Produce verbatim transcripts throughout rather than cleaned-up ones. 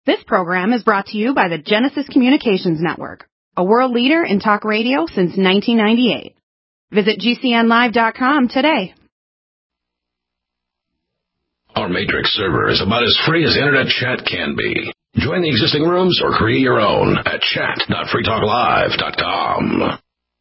This program is brought to you by the Genesis Communications Network, a world leader in talk radio since nineteen ninety-eight. Visit G C N live dot com today. Our Matrix server is about as free as internet chat can be. Join the existing rooms or create your own at chat dot free talk live dot com.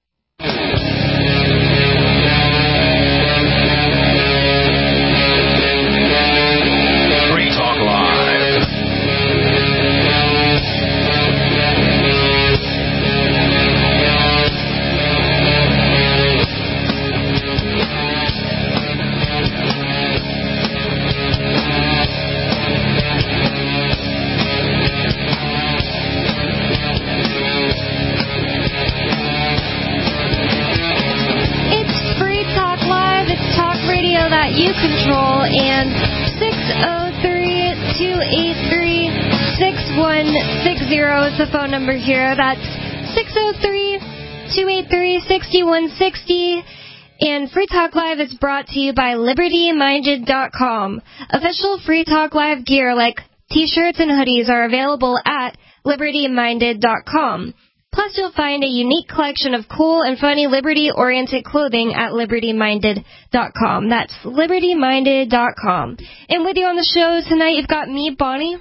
That you control, and six oh three, two eight three, six one six zero is the phone number here. That's six oh three, two eight three, six one six zero. And Free Talk Live is brought to you by Liberty Minded dot com. Official Free Talk Live gear like t-shirts and hoodies are available at Liberty Minded dot com. Plus, you'll find a unique collection of cool and funny Liberty-oriented clothing at Liberty Minded dot com. That's Liberty Minded dot com. And with you on the show tonight, you've got me, Bonnie.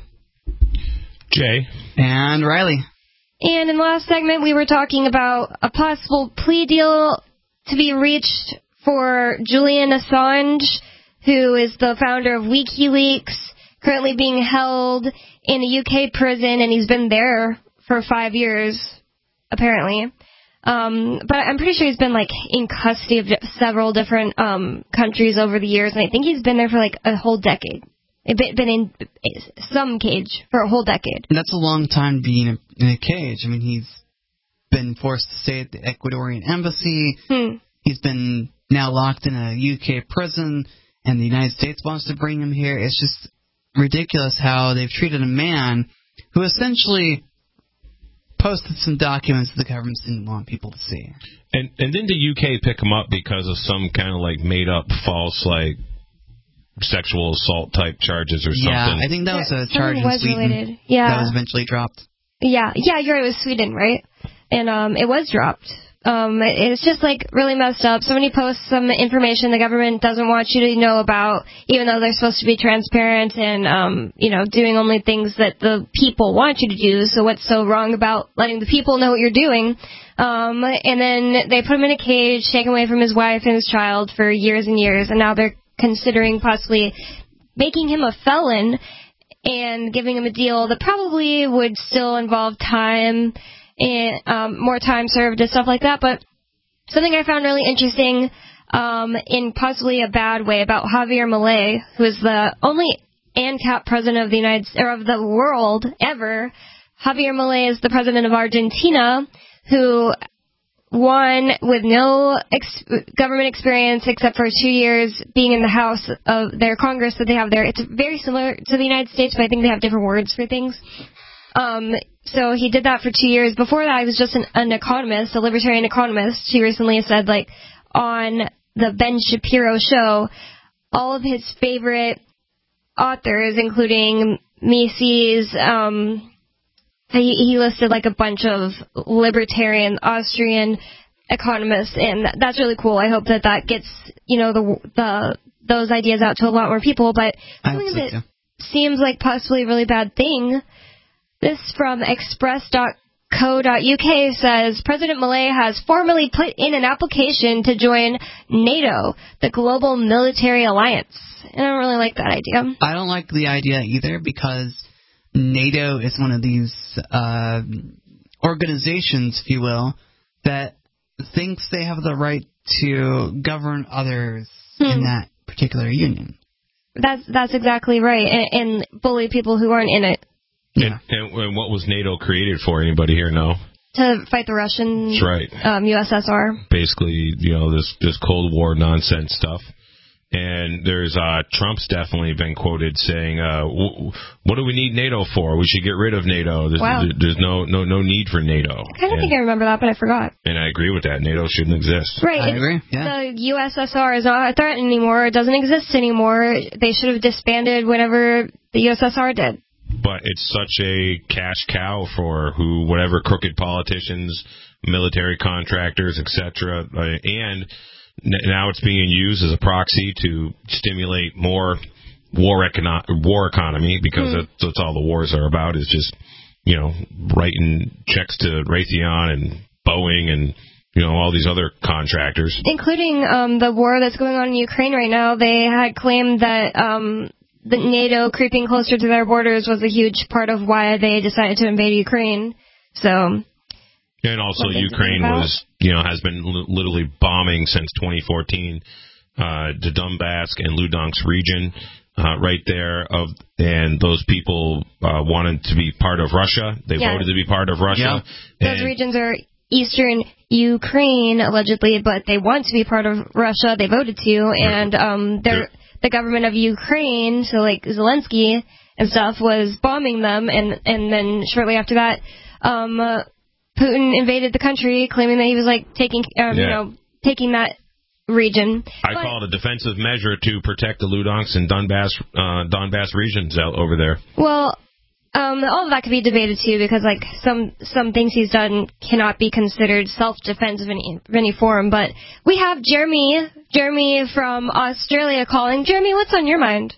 Jay. And Riley. And in the last segment, we were talking about a possible plea deal to be reached for Julian Assange, who is the founder of WikiLeaks, currently being held in a U K prison, and he's been there for five years. Apparently. Um, but I'm pretty sure he's been, like, in custody of several different um, countries over the years, and I think he's been there for, like, a whole decade. Been in some cage for a whole decade. That's a long time being in a cage. I mean, he's been forced to stay at the Ecuadorian embassy. Hmm. He's been now locked in a U K prison, and the United States wants to bring him here. It's just ridiculous how they've treated a man who essentially posted some documents the government didn't want people to see. And and didn't the U K pick him up because of some kind of like made up false like sexual assault type charges or something? Yeah, I think that was a yeah, charge in was Sweden. Related. Yeah. That was eventually dropped. Yeah, yeah, you're right. It was Sweden, right? And um, it was dropped. Um, it's just like really messed up. Somebody posts some information the government doesn't want you to know about, even though they're supposed to be transparent and, um, you know, doing only things that the people want you to do. So what's so wrong about letting the people know what you're doing? Um, and then they put him in a cage, taken away from his wife and his child for years and years, and now they're considering possibly making him a felon and giving him a deal that probably would still involve time and um, more time served and stuff like that. But something I found really interesting, um, in possibly a bad way, about Javier Milei, who is the only ANCAP president of the United or of the world ever. Javier Milei is the president of Argentina, who won with no ex- government experience except for two years being in the House of their Congress that they have there. It's very similar to the United States, but I think they have different words for things. Um, so he did that for two years. Before that, he was just an, an economist, a libertarian economist. He recently said, like, on the Ben Shapiro show, all of his favorite authors, including Mises, um, he, he listed, like, a bunch of libertarian Austrian economists, and that, that's really cool. I hope that that gets, you know, the the those ideas out to a lot more people. But something so, that yeah. seems like possibly a really bad thing. This from express dot co dot U K says, President Milei has formally put in an application to join NATO, the global military alliance. And I don't really like that idea. I don't like the idea either, because NATO is one of these uh, organizations, if you will, that thinks they have the right to govern others hmm. in that particular union. That's that's exactly right, and, and bully people who aren't in it. Yeah. And, and what was NATO created for? Anybody here know? To fight the Russian That's right. um, U S S R. Basically, you know, this, this Cold War nonsense stuff. And there's uh, Trump's definitely been quoted saying, uh, w- "What do we need NATO for? We should get rid of NATO. There's, wow. there's no, no no need for NATO." I kind of think I remember that, but I forgot. And I agree with that. NATO shouldn't exist. Right. I agree. Yeah. The U S S R is not a threat anymore. It doesn't exist anymore. They should have disbanded whenever the U S S R did. but it's such a cash cow for who, whatever crooked politicians, military contractors, et cetera. Uh, and n- now it's being used as a proxy to stimulate more war econo- war economy, because mm. that's, that's all the wars are about, is just, you know, writing checks to Raytheon and Boeing and, you know, all these other contractors. Including um, the war that's going on in Ukraine right now. They had claimed that um, the NATO creeping closer to their borders was a huge part of why they decided to invade Ukraine. So, and also Ukraine was, you know, has been l- literally bombing since twenty fourteen uh, the Donbass and Luhansk region. Uh, right there, of and those people uh, wanted to be part of Russia. They yeah. voted to be part of Russia. Yeah. Those regions are eastern Ukraine, allegedly, but they want to be part of Russia. They voted to, and um, they're, the government of Ukraine, so like Zelensky and stuff, was bombing them, and and then shortly after that, um, uh, Putin invaded the country, claiming that he was like taking, um, yeah. you know, taking that region. I but, call it a defensive measure to protect the Luhansk and Donbass uh, Donbass regions out over there. Well, um, all of that could be debated too, because like some some things he's done cannot be considered self-defense of any, of any form. But we have Jeremy, Jeremy from Australia calling. Jeremy, what's on your mind?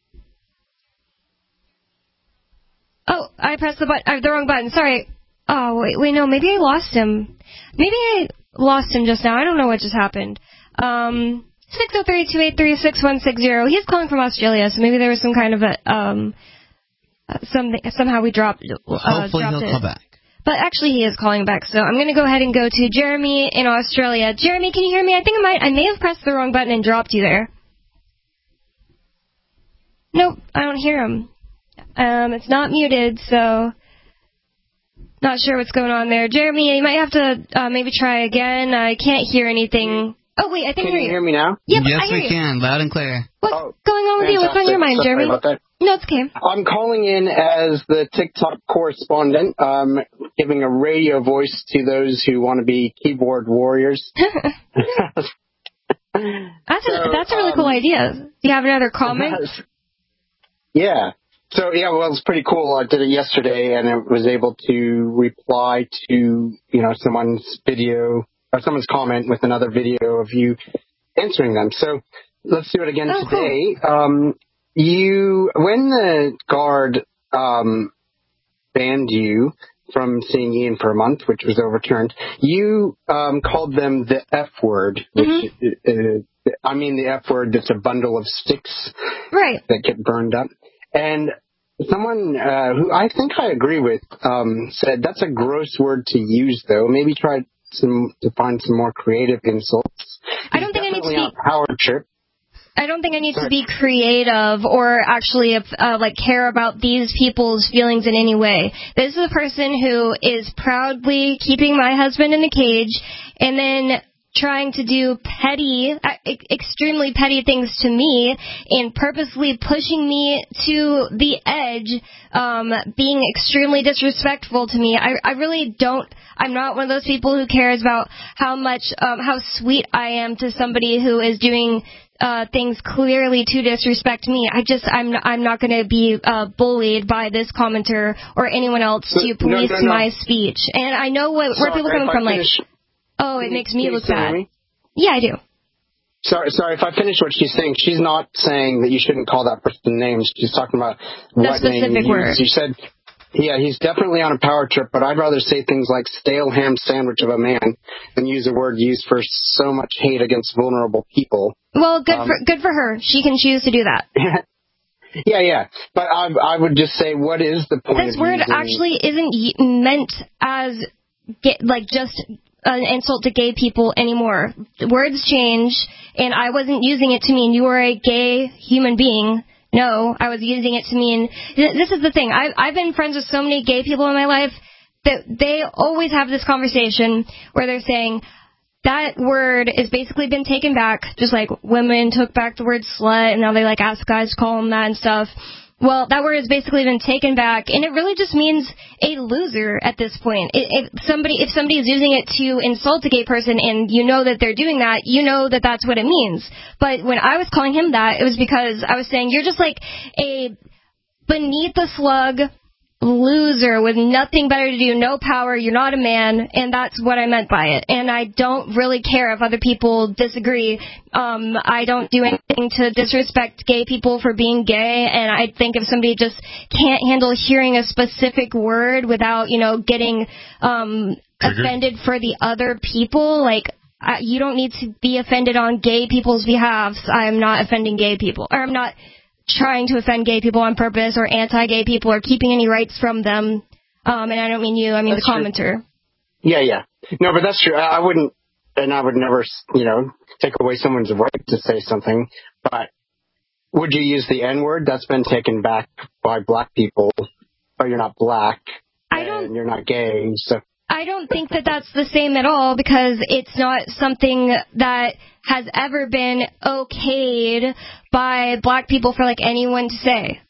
Oh, I pressed the button, uh, the wrong button. Sorry. Oh wait, wait, no, maybe I lost him. Maybe I lost him just now. I don't know what just happened. Um, six oh three, two eight three, six one six zero. He's calling from Australia, so maybe there was some kind of a, um, uh, something, somehow we dropped, uh, Hopefully dropped he'll it. call back. But actually he is calling back, so I'm gonna go ahead and go to Jeremy in Australia. Jeremy, can you hear me? I think I might, I may have pressed the wrong button and dropped you there. Nope, I don't hear him. Um, it's not muted, so not sure what's going on there. Jeremy, you might have to, uh, maybe try again. I can't hear anything. Oh, wait, I think Can I hear you hear me now? Yep, yes, I hear we you. can. Loud and clear. What's oh, going on with fantastic. you? What's on your mind, Sorry Jeremy? about that. No, it's okay. I'm calling in as the TikTok correspondent, um, giving a radio voice to those who want to be keyboard warriors. that's, so, a, that's a really um, cool idea. Do you have another comment? Yeah. So, yeah, well, it was pretty cool. I did it yesterday, and I was able to reply to, you know, someone's video or someone's comment with another video of you answering them. So let's do it again oh, today. Cool. Um, you, when the guard um, banned you from seeing Ian for a month, which was overturned, you um, called them the F word, which mm-hmm. uh, I mean the F word that's a bundle of sticks right. that get burned up. And someone uh, who I think I agree with um, said that's a gross word to use, though. Maybe try some to find some more creative insults. I don't think I need to be power trip. I don't think I need Sorry. to be creative or actually uh, like care about these people's feelings in any way. This is a person who is proudly keeping my husband in a cage and then trying to do petty, uh, extremely petty things to me and purposely pushing me to the edge, um, being extremely disrespectful to me. I, I really don't, I'm not one of those people who cares about how much, um, how sweet I am to somebody who is doing uh, things clearly to disrespect me. I just, I'm, I'm not going to be uh, bullied by this commenter or anyone else so, to police no, no, no. my speech. And I know what, where people are coming from, like, oh, it makes me look bad. Me? Yeah, I do. Sorry, sorry. If I finish what she's saying, she's not saying that you shouldn't call that person names. She's talking about the what specific name word. You said, yeah, he's definitely on a power trip, but I'd rather say things like stale ham sandwich of a man than use a word used for so much hate against vulnerable people. Well, good um, for good for her. She can choose to do that. Yeah, yeah. But I, I would just say, what is the point this of word using... actually isn't meant as get, like just an insult to gay people anymore. Words change, and I wasn't using it to mean you were a gay human being. No, I was using it to mean... This is the thing. I, I've been friends with so many gay people in my life that they always have this conversation where they're saying, that word has basically been taken back, just like women took back the word slut, and now they like ask guys to call them that and stuff. Well, that word has basically been taken back, and it really just means a loser at this point. If somebody if somebody is using it to insult a gay person, and you know that they're doing that, you know that that's what it means. But when I was calling him that, it was because I was saying, you're just like a beneath the slug, loser with nothing better to do, no power, you're not a man, and that's what I meant by it. And I don't really care if other people disagree. Um, I don't do anything to disrespect gay people for being gay, and I think if somebody just can't handle hearing a specific word without, you know, getting um, offended for the other people, like, I, you don't need to be offended on gay people's behalf. I'm not offending gay people, or I'm not trying to offend gay people on purpose or anti-gay people or keeping any rights from them. Um, and I don't mean you, I mean that's the commenter. True. Yeah, yeah. No, but that's true. I, I wouldn't, and I would never, you know, take away someone's right to say something, but would you use the N-word? That's been taken back by black people, or you're not black, I don't, and you're not gay, so... I don't think that that's the same at all, because it's not something that has ever been okayed by black people for, like, anyone to say.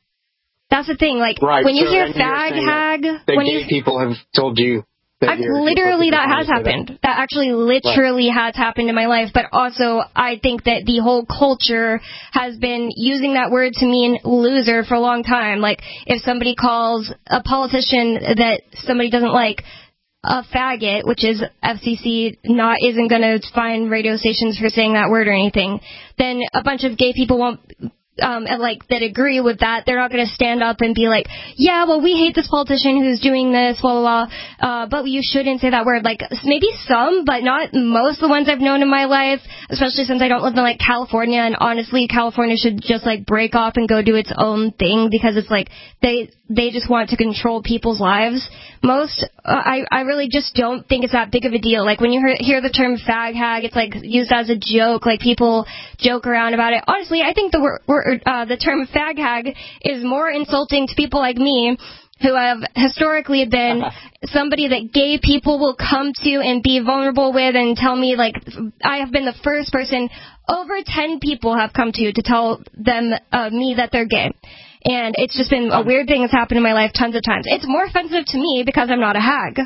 That's the thing. Like, right. when you so, hear fag, hag... That, that when gay you, people have told you... That I've, you're, literally, you're that has happened. That. that actually literally right. has happened in my life. But also, I think that the whole culture has been using that word to mean loser for a long time. Like, if somebody calls a politician that somebody doesn't like a faggot, which is F C C not isn't going to fine radio stations for saying that word or anything, then a bunch of gay people won't, um, and like that agree with that. They're not going to stand up and be like, yeah, well, we hate this politician who's doing this, blah, blah, blah, uh, but you shouldn't say that word. Like, maybe some, but not most of the ones I've known in my life, especially since I don't live in, like, California, and honestly, California should just, like, break off and go do its own thing, because it's like, they, they just want to control people's lives. Most, uh, I, I really just don't think it's that big of a deal. Like, when you hear, hear the term fag hag, it's, like, used as a joke, like, people joke around about it. Honestly, I think the word, Uh, the term fag hag is more insulting to people like me, who have historically been somebody that gay people will come to and be vulnerable with and tell me, like, I have been the first person, over ten people have come to to tell them, uh, me that they're gay. And it's just been a weird thing that's happened in my life tons of times. It's more offensive to me because I'm not a hag.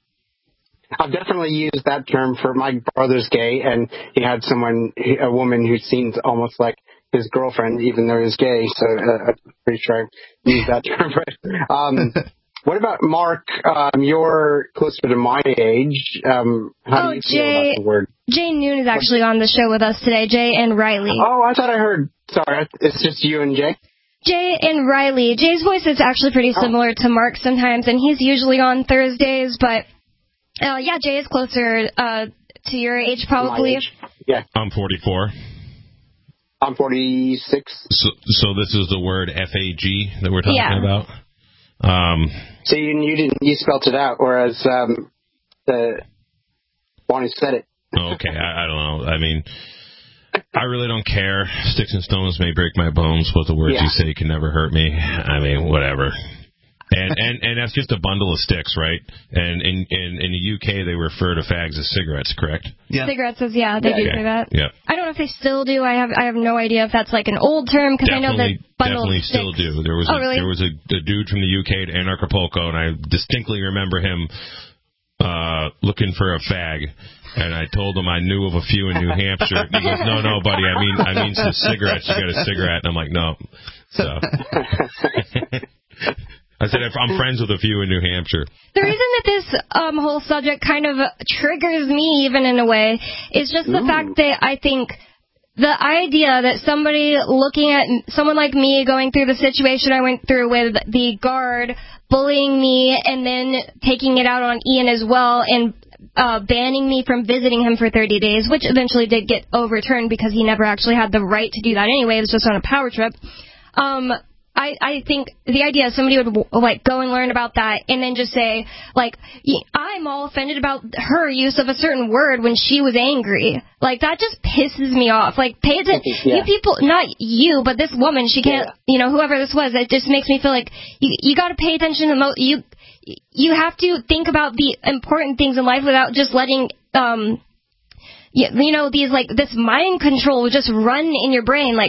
I've definitely used that term for my brother's gay, and he had someone, a woman who seemed almost like his girlfriend, even though he's gay, so uh, I'm pretty sure I used that term. But, um, what about Mark? Um, you're closer to my age. Um, how oh, do you feel Jay, about the word? Jay Noon is actually on the show with us today, Jay and Riley. Oh, I thought I heard. Sorry, it's just you and Jay? Jay and Riley. Jay's voice is actually pretty similar oh. to Mark sometimes, and he's usually on Thursdays, but uh, yeah, Jay is closer uh, to your age, probably. My age. Yeah. I'm forty-four. I'm forty-six. So, so this is the word F A G that we're talking yeah. about? Um, so you, you didn't, you spelled it out, whereas um, the Bonnie said it. Okay, I, I don't know. I mean, I really don't care. Sticks and stones may break my bones, but the words yeah. you say can never hurt me. I mean, whatever. And, and and that's just a bundle of sticks, right? And in, in in the U K, they refer to fags as cigarettes, correct? Yeah. Cigarettes is, yeah, they yeah, do yeah. say that. Yeah. I don't know if they still do. I have I have no idea if that's like an old term, because I know that bundle Definitely of sticks. still do. There was oh, a, really? there was a, a dude from the U K to Anarchapulco, and I distinctly remember him uh, looking for a fag. And I told him I knew of a few in New Hampshire. He goes, no, no, buddy, I mean, I mean some cigarettes. You got a cigarette? And I'm like, no. So I said, I'm friends with a few in New Hampshire. The reason that this um, whole subject kind of triggers me, even in a way, is just the Ooh. fact that I think the idea that somebody looking at someone like me going through the situation I went through with the guard bullying me and then taking it out on Ian as well, and Uh, banning me from visiting him for thirty days, which eventually did get overturned because he never actually had the right to do that anyway. It was just on a power trip. Um, I, I think the idea is somebody would, like, go and learn about that and then just say, like, I'm all offended about her use of a certain word when she was angry. Like, that just pisses me off. Like, pay attention. Yeah. You people, not you, but this woman, she can't, yeah. you know, whoever this was, it just makes me feel like you, you got to pay attention to mo- you. You have to think about the important things in life without just letting, um, you, you know, these, like, this mind control just run in your brain. Like,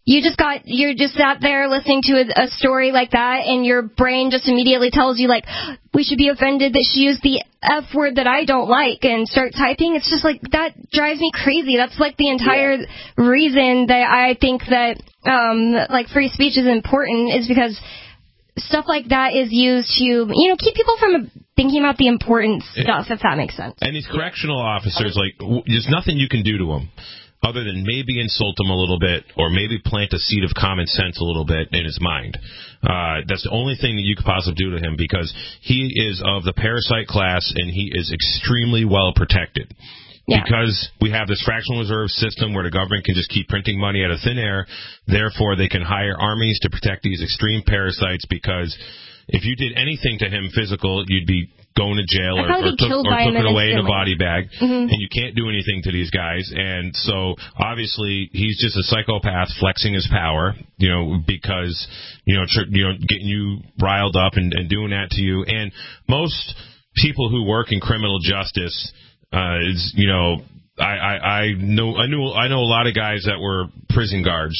you just got, you're just sat there listening to a, a story like that, and your brain just immediately tells you, like, we should be offended that she used the F word that I don't like, and start typing. It's just like, that drives me crazy. That's like the entire yeah. reason that I think that, um, like, free speech is important, is because stuff like that is used to, you know, keep people from thinking about the important stuff, if that makes sense. And these correctional officers, like, w- there's nothing you can do to them other than maybe insult him a little bit, or maybe plant a seed of common sense a little bit in his mind. Uh, that's the only thing that you could possibly do to him, because he is of the parasite class, and he is extremely well protected. Yeah. Because we have this fractional reserve system where the government can just keep printing money out of thin air, therefore they can hire armies to protect these extreme parasites, because if you did anything to him physical, you'd be going to jail or, or, took, or took it away in a body bag, mm-hmm. and you can't do anything to these guys. And so, obviously, he's just a psychopath flexing his power, you know, because, you know, tr- you know, getting you riled up and, and doing that to you. And most people who work in criminal justice, uh, is, you know, I, I, I know, I knew, I know a lot of guys that were prison guards,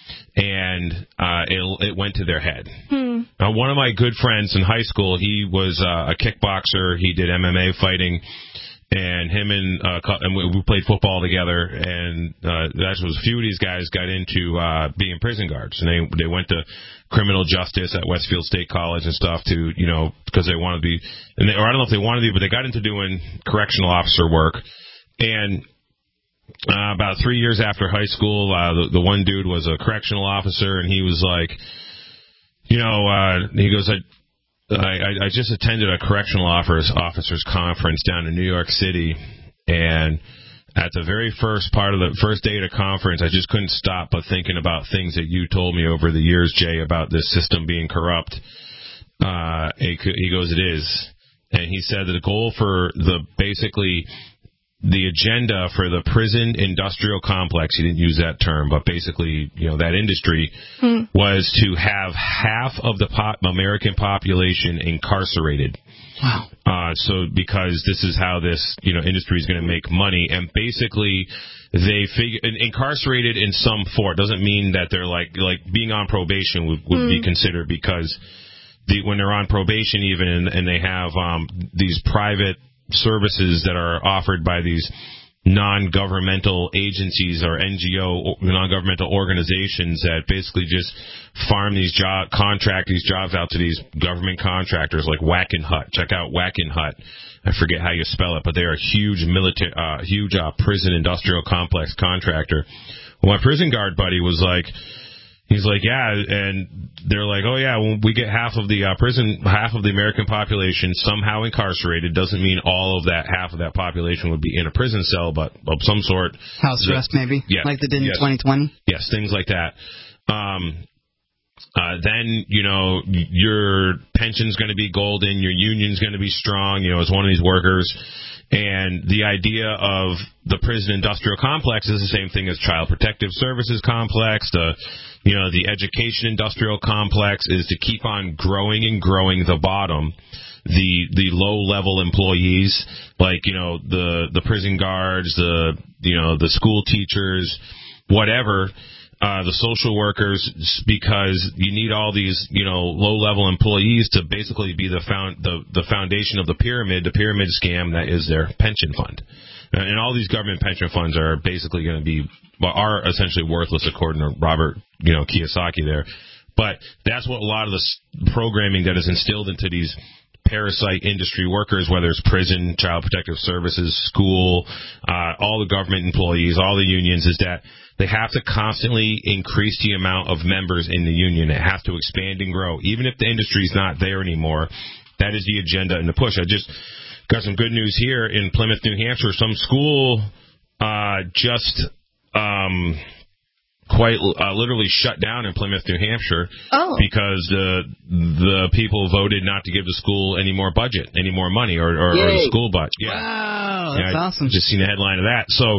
and uh, it, it went to their head. Hmm. Now, one of my good friends in high school, he was uh, a kickboxer. He did M M A fighting, and him and, uh, and we played football together. And uh, that's what a few of these guys got into uh, being prison guards, and they they went to criminal justice at Westfield State College and stuff to, you know, because they wanted to be, and they, or I don't know if they wanted to be, but they got into doing correctional officer work. And Uh, about three years after high school, uh, the, the one dude was a correctional officer, and he was like, you know, uh, he goes, I, I, I just attended a correctional officers, officers conference down in New York City, and at the very first part of the first day of the conference, I just couldn't stop but thinking about things that you told me over the years, Jay, about this system being corrupt. Uh, it, he goes, it is. And he said that the goal for the basically the agenda for the prison industrial complex, he didn't use that term, but basically, you know, that industry, hmm. was to have half of the pop- American population incarcerated. Wow. Uh, so because this is how this, you know, industry is going to make money, and basically they figure incarcerated in some form doesn't mean that they're like like being on probation would, would hmm. be considered, because the, when they're on probation even and, and they have um, these private services that are offered by these non-governmental agencies or N G O, non-governmental organizations that basically just farm these job, contract these jobs out to these government contractors like Wackenhut. Check out Wackenhut. I forget how you spell it, but they're a huge military, uh, huge uh, prison industrial complex contractor. Well, my prison guard buddy was like, he's like, yeah, and they're like, oh yeah, when we get half of the uh, prison, half of the American population somehow incarcerated. Doesn't mean all of that, half of that population would be in a prison cell, but of some sort. House arrest, maybe, yeah, like they did in yes, twenty twenty. Yes, things like that. Um, uh, then, you know, your pension's going to be golden, your union's going to be strong, you know, as one of these workers. And the idea of the prison industrial complex is the same thing as Child Protective Services complex. The, you know, the education industrial complex is to keep on growing and growing the bottom, the the low level employees, like, you know, the the prison guards, the, you know, the school teachers, whatever. Uh, the social workers, because you need all these, you know, low-level employees to basically be the found the, the foundation of the pyramid, the pyramid scam that is their pension fund. And all these government pension funds are basically going to be, well, are essentially worthless according to Robert, you know, Kiyosaki there. But that's what a lot of the programming that is instilled into these parasite industry workers, whether it's prison, child protective services, school, uh, all the government employees, all the unions, is that they have to constantly increase the amount of members in the union. It has to expand and grow. Even if the industry's not there anymore, that is the agenda and the push. I just got some good news here in Plymouth, New Hampshire. Some school uh, just um, quite uh, literally shut down in Plymouth, New Hampshire, oh. because the the people voted not to give the school any more budget, any more money, or, or, or the school budget. Yeah. Wow, that's yeah, awesome. Just seen the headline of that. So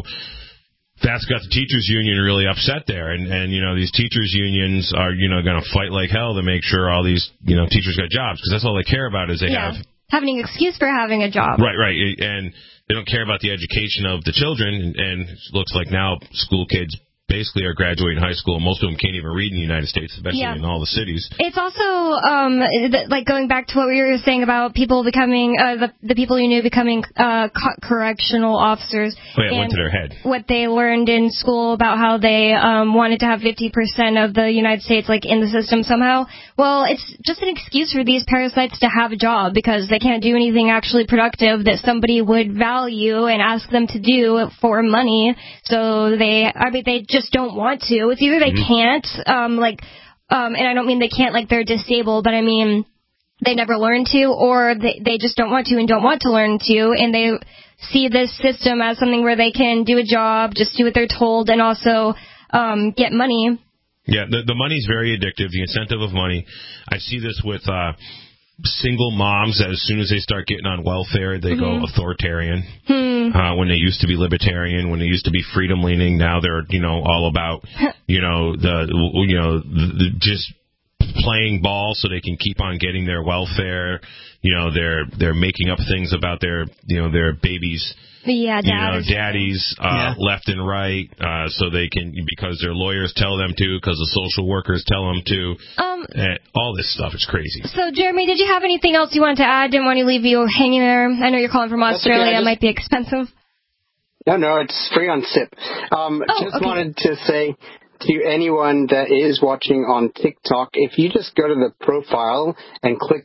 that's got the teachers union really upset there, and and you know, these teachers unions are, you know, going to fight like hell to make sure all these, you know, teachers got jobs, because that's all they care about is they yeah. have having an excuse for having a job. Right, right, and they don't care about the education of the children, and, and it looks like now school kids basically are graduating high school. Most of them can't even read in the United States, especially Yeah. in all the cities. It's also, um, th- like going back to what we were saying about people becoming, uh, the, the people you knew becoming uh, co- correctional officers. Oh, yeah, it and went to their head. What they learned in school about how they um, wanted to have fifty percent of the United States like in the system somehow. Well, it's just an excuse for these parasites to have a job because they can't do anything actually productive that somebody would value and ask them to do for money. So they, I mean, they just don't want to. It's either they mm-hmm. can't, um, like, um, and I don't mean they can't like they're disabled, but I mean they never learn to, or they, they just don't want to and don't want to learn to, and they see this system as something where they can do a job, just do what they're told, and also um, get money. Yeah, the, the money's very addictive, the incentive of money. I see this with uh, single moms that as soon as they start getting on welfare, they mm-hmm. go authoritarian. Hmm. Uh, when they used to be libertarian, when they used to be freedom-leaning, now they're, you know, all about, you know, the, you know, the, the, just playing ball so they can keep on getting their welfare. You know, they're they're making up things about their, you know, their babies. Yeah, you know, daddies uh, yeah. left and right, uh, so they can, because their lawyers tell them to, because the social workers tell them to. Um, uh, all this stuff is crazy. So, Jeremy, did you have anything else you wanted to add? Didn't want to leave you hanging there. I know you're calling from Australia. Okay, just, it might be expensive. No, no, it's free on S I P. Um, oh, just okay. wanted to say to anyone that is watching on TikTok, if you just go to the profile and click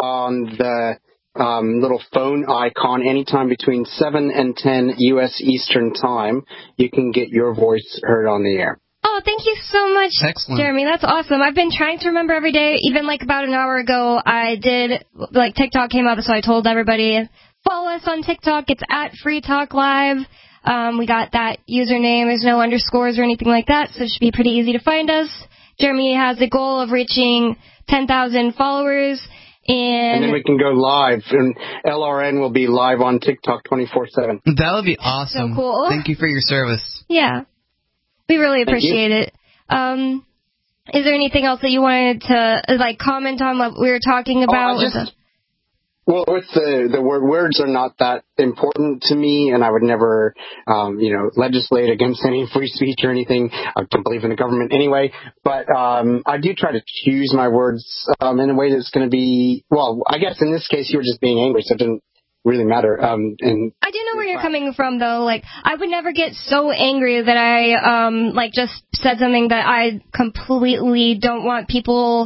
on the Um, little phone icon anytime between seven and ten U S Eastern Time, you can get your voice heard on the air. Oh, thank you so much, Excellent. Jeremy. That's awesome. I've been trying to remember every day. Even like about an hour ago, I did, like TikTok came up, so I told everybody, follow us on TikTok. It's at Free Talk Live. Um, we got that username. There's no underscores or anything like that, so it should be pretty easy to find us. Jeremy has the goal of reaching ten thousand followers. And, and then we can go live, and L R N will be live on TikTok twenty-four seven. That would be awesome. So cool. Thank you for your service. Yeah. We really appreciate it. Um, is there anything else that you wanted to, like, comment on what we were talking about? Oh, I just, well, with the, the word, words are not that important to me, and I would never, um, you know, legislate against any free speech or anything. I don't believe in the government anyway, but um, I do try to choose my words um, in a way that's going to be, well, I guess in this case you were just being angry, so it didn't really matter. Um, and I do know where you're coming from, though. Like, I would never get so angry that I, um, like, just said something that I completely don't want people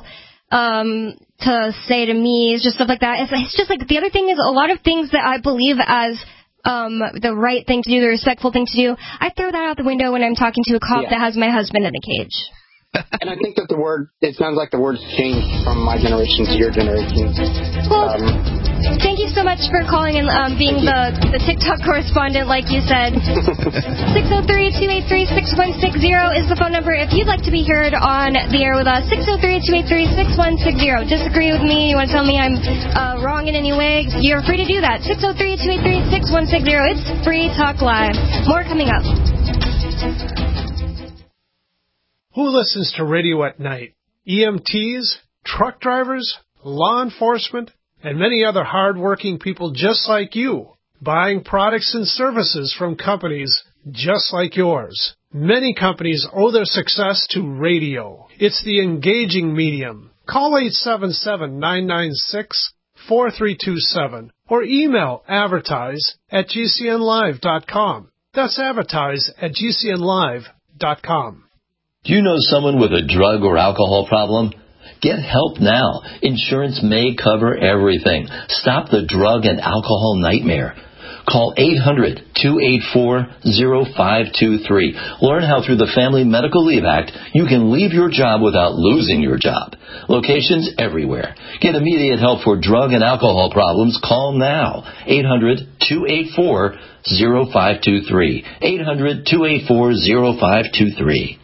um to say to me. It's just stuff like that. It's, it's just like, the other thing is, a lot of things that I believe as um the right thing to do, the respectful thing to do, I throw that out the window when I'm talking to a cop yeah. that has my husband in a cage. And I think that the word, it sounds like the word's changed from my generation to your generation. Well, um, thank you so much for calling and um, being the, the TikTok correspondent, like you said. six oh three, two eight three, six one six zero is the phone number if you'd like to be heard on the air with us. six oh three, two eight three, six one six zero. Disagree with me? You want to tell me I'm uh, wrong in any way? You're free to do that. six oh three, two eight three, six one six zero. It's Free Talk Live. More coming up. Who listens to radio at night? E M Ts, truck drivers, law enforcement, and many other hard-working people just like you, buying products and services from companies just like yours. Many companies owe their success to radio. It's the engaging medium. Call eight seven seven, nine nine six, four three two seven or email advertise at g c n live dot com. That's advertise at g c n live dot com. Do you know someone with a drug or alcohol problem? Get help now. Insurance may cover everything. Stop the drug and alcohol nightmare. Call eight hundred, two eight four, zero five two three. Learn how through the Family Medical Leave Act you can leave your job without losing your job. Locations everywhere. Get immediate help for drug and alcohol problems. Call now. eight hundred, two eight four, zero five two three. eight hundred, two eight four, zero five two three.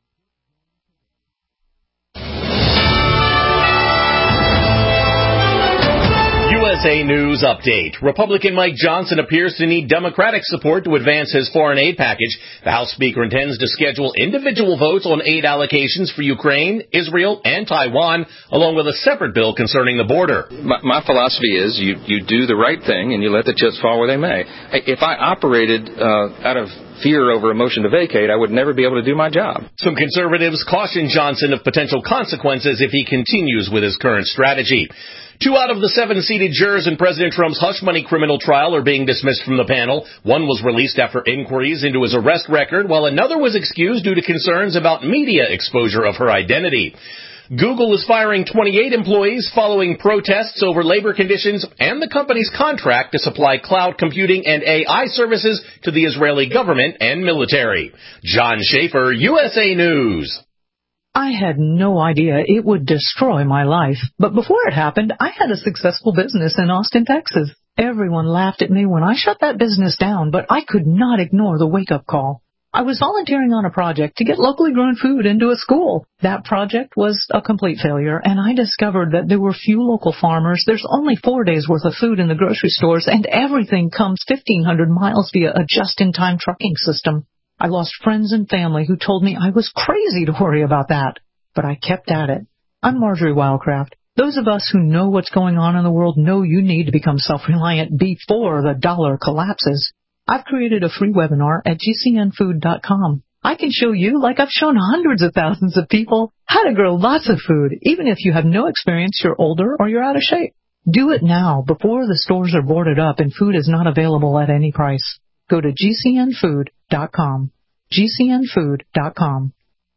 U S A News Update. Republican Mike Johnson appears to need Democratic support to advance his foreign aid package. The House Speaker intends to schedule individual votes on aid allocations for Ukraine, Israel, and Taiwan, along with a separate bill concerning the border. My, my philosophy is you, you do the right thing and you let the chips fall where they may. If I operated uh, out of fear over a motion to vacate, I would never be able to do my job. Some conservatives caution Johnson of potential consequences if he continues with his current strategy. Two out of the seven seated jurors in President Trump's hush money criminal trial are being dismissed from the panel. One was released after inquiries into his arrest record, while another was excused due to concerns about media exposure of her identity. Google is firing twenty-eight employees following protests over labor conditions and the company's contract to supply cloud computing and A I services to the Israeli government and military. John Schaefer, U S A News. I had no idea it would destroy my life, but before it happened, I had a successful business in Austin, Texas. Everyone laughed at me when I shut that business down, but I could not ignore the wake-up call. I was volunteering on a project to get locally grown food into a school. That project was a complete failure, and I discovered that there were few local farmers. There's only four days' worth of food in the grocery stores, and everything comes fifteen hundred miles via a just-in-time trucking system. I lost friends and family who told me I was crazy to worry about that, but I kept at it. I'm Marjorie Wildcraft. Those of us who know what's going on in the world know you need to become self-reliant before the dollar collapses. I've created a free webinar at G C N food dot com. I can show you, like I've shown hundreds of thousands of people, how to grow lots of food, even if you have no experience, you're older, or you're out of shape. Do it now, before the stores are boarded up and food is not available at any price. Go to G C N food dot com. G C N food dot com.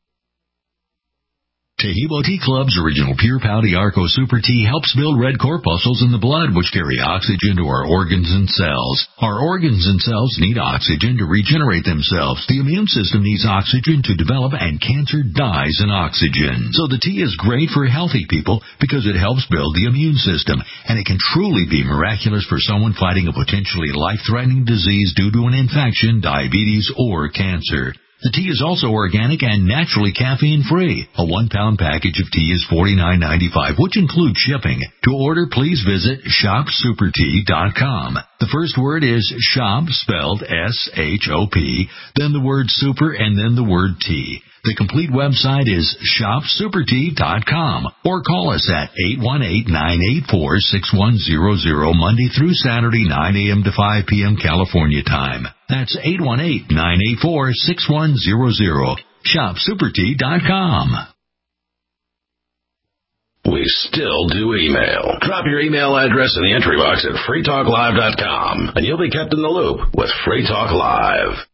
Tahibo Tea Club's original Pure Pouty Arco Super Tea helps build red corpuscles in the blood, which carry oxygen to our organs and cells. Our organs and cells need oxygen to regenerate themselves. The immune system needs oxygen to develop, and cancer dies in oxygen. So the tea is great for healthy people because it helps build the immune system, and it can truly be miraculous for someone fighting a potentially life-threatening disease due to an infection, diabetes, or cancer. The tea is also organic and naturally caffeine-free. A one-pound package of tea is forty-nine ninety-five, which includes shipping. To order, please visit shop super tea dot com. The first word is shop, spelled S H O P, then the word super, and then the word tea. The complete website is shop super tea dot com, or call us at eight one eight, nine eight four, six one zero zero Monday through Saturday, nine a.m. to five p.m. California time. That's eight one eight, nine eight four, six one zero zero. shop super tea dot com. We still do email. Drop your email address in the entry box at free talk live dot com, and you'll be kept in the loop with Free Talk Live.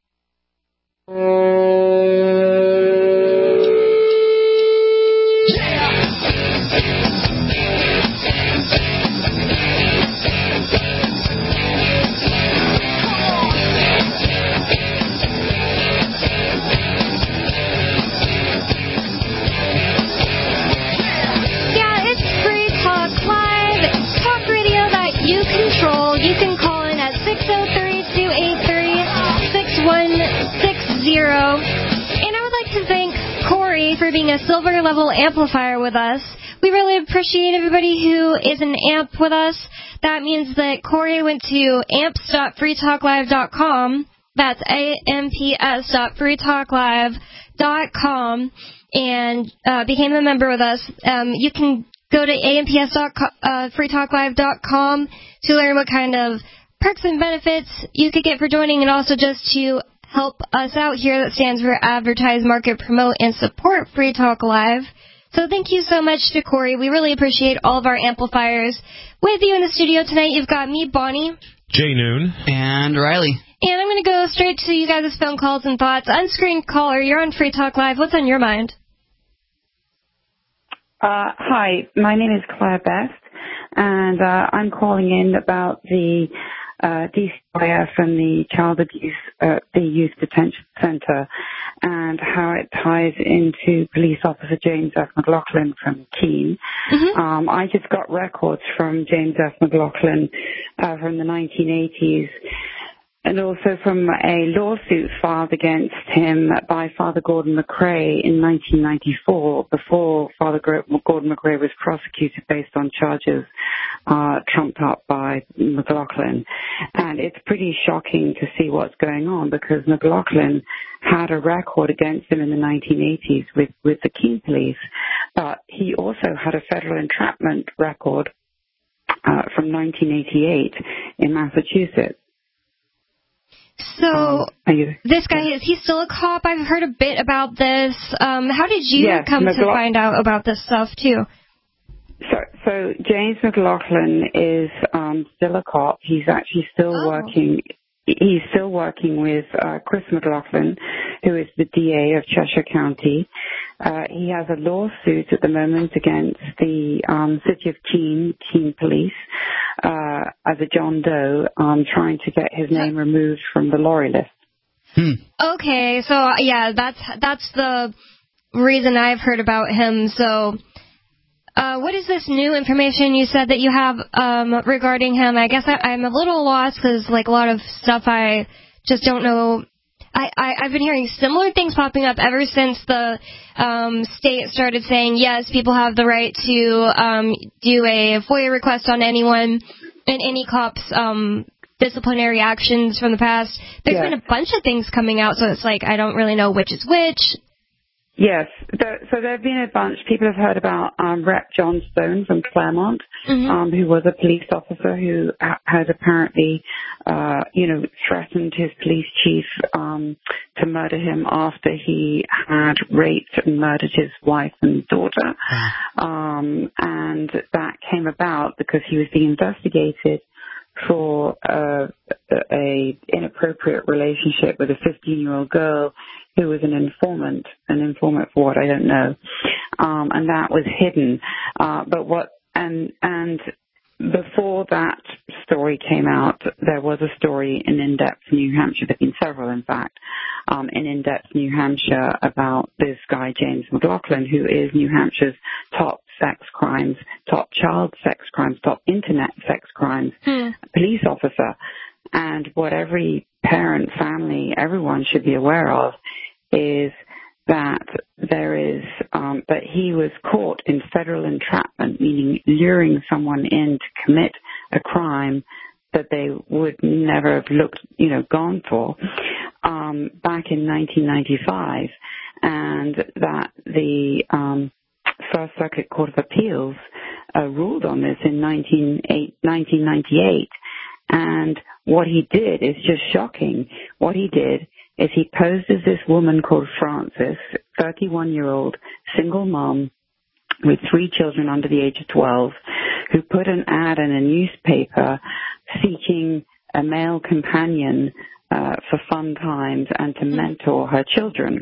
You can call in at six oh three, two eight three, six one six zero. And I would like to thank Corey for being a silver level amplifier with us. We really appreciate everybody who is an amp with us. That means that Corey went to amps dot free talk live dot com. That's A M P S dot free talk live dot com and uh, became a member with us. Um, you can go to A M P S dot free talk live dot com to learn what kind of perks and benefits you could get for joining, and also just to help us out here. That stands for Advertise, Market, Promote, and Support Free Talk Live. So thank you so much to Corey. We really appreciate all of our amplifiers. With you in the studio tonight, you've got me, Bonnie. Jay Noon. And Riley. And I'm going to go straight to you guys' phone calls and thoughts. Unscreened caller, you're on Free Talk Live. What's on your mind? Uh, hi, my name is Claire Best, and uh, I'm calling in about the uh, D C I F and the Child Abuse, uh, the Youth Detention Center, and how it ties into Police Officer James F. McLaughlin from Keene. Mm-hmm. Um, I just got records from James F. McLaughlin uh, from the nineteen eighties. And also from a lawsuit filed against him by Father Gordon McRae in nineteen ninety-four, before Father Gordon McRae was prosecuted based on charges uh, trumped up by McLaughlin. And it's pretty shocking to see what's going on, because McLaughlin had a record against him in the nineteen eighties with, with the Keene police, but he also had a federal entrapment record uh, from nineteen eighty-eight in Massachusetts. So, um, you, this guy, is he still a cop? I've heard a bit about this. Um, how did you yes, come McLaugh- to find out about this stuff, too? So, so James McLaughlin is um, still a cop. He's actually still Oh. working. He's still working with uh, Chris McLaughlin, who is the D A of Cheshire County. Uh, he has a lawsuit at the moment against the um, City of Keene, Keene Police, uh, as a John Doe, um, trying to get his name removed from the lorry list. Hmm. Okay, so, yeah, that's that's the reason I've heard about him. So, uh, what is this new information you said that you have um, regarding him? I guess I, I'm a little lost because, like, a lot of stuff I just don't know. I, I, I've been hearing similar things popping up ever since the um, state started saying, yes, people have the right to um, do a FOIA request on anyone and any cops' um, disciplinary actions from the past. There's Yes. been a bunch of things coming out, so it's like I don't really know which is which. Yes, there, so there have been a bunch. People have heard about um, Rep John Stone from Claremont, Mm-hmm. um, who was a police officer who ha- had apparently, uh, you know, threatened his police chief um, to murder him after he had raped and murdered his wife and daughter. Um, and that came about because he was being investigated for uh, a inappropriate relationship with a fifteen-year-old girl who was an informant, an informant for what I don't know, um, and that was hidden. Uh, but what and and before that story came out, there was a story in In-Depth New Hampshire. There've been several, in fact, um, in In-Depth New Hampshire about this guy James McLaughlin, who is New Hampshire's top sex crimes, top child sex crimes, top internet sex crimes Hmm. police officer. And what every parent, family, everyone should be aware of is that there is, um, that he was caught in federal entrapment, meaning luring someone in to commit a crime that they would never have looked, you know, gone for, um, back in nineteen ninety-five. And that the, um, First Circuit Court of Appeals uh, ruled on this in nineteen ninety-eight. And what he did is just shocking. What he did is he posed as this woman called Frances, thirty-one-year-old single mom with three children under the age of twelve, who put an ad in a newspaper seeking a male companion uh, for fun times and to mentor her children.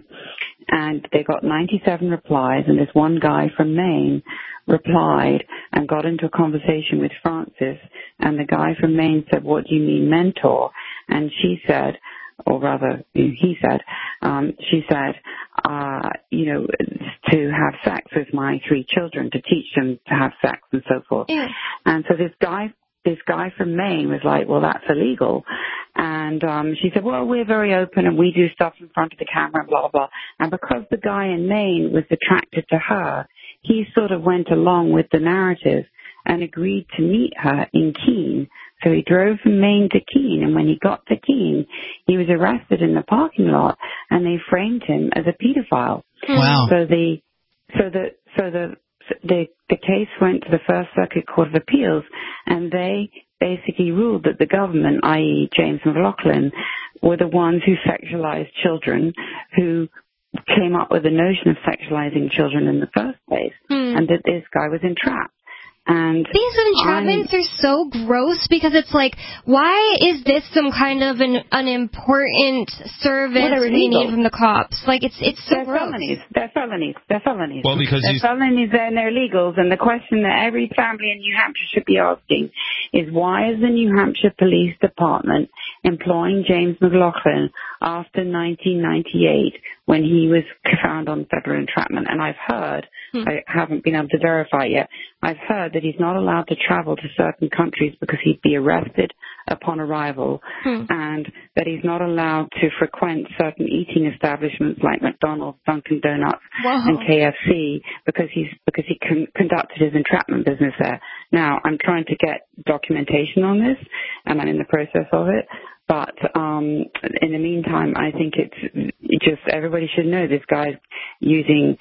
And they got ninety-seven replies, and this one guy from Maine replied and got into a conversation with Frances, and the guy from Maine said, "What do you mean mentor?" And she said, or rather he said, um, she said, uh, you know, to have sex with my three children, to teach them to have sex and so forth. Yeah. And so this guy this guy from Maine was like, well, that's illegal. And um, she said, well, we're very open and we do stuff in front of the camera and blah, blah, blah. And because the guy in Maine was attracted to her, he sort of went along with the narrative and agreed to meet her in Keene. So he drove from Maine to Keene, and when he got to Keene, he was arrested in the parking lot, and they framed him as a pedophile. Wow. So the so the so the the the case went to the First Circuit Court of Appeals, and they basically ruled that the government, that is. James McLaughlin, were the ones who sexualized children, who came up with the notion of sexualizing children in the first place, Hmm. and that this guy was entrapped. And these entrapments I'm, are so gross because it's like, why is this some kind of an, an important service Well, they're we illegal. need from the cops? Like, it's it's so they're gross. felonies. They're felonies. They're felonies. Well, because they're he's felonies and they're legals. And the question that every family in New Hampshire should be asking is, why is the New Hampshire Police Department employing James McLaughlin after nineteen ninety-eight when he was found on federal entrapment? And I've heard, Hmm. I haven't been able to verify it yet, I've heard that he's not allowed to travel to certain countries because he'd be arrested upon arrival, Hmm. and that he's not allowed to frequent certain eating establishments like McDonald's, Dunkin' Donuts, Whoa. and K F C because he's because he con- conducted his entrapment business there. Now, I'm trying to get documentation on this, and I'm in the process of it. But um, in the meantime, I think it's it just everybody should know this guy's using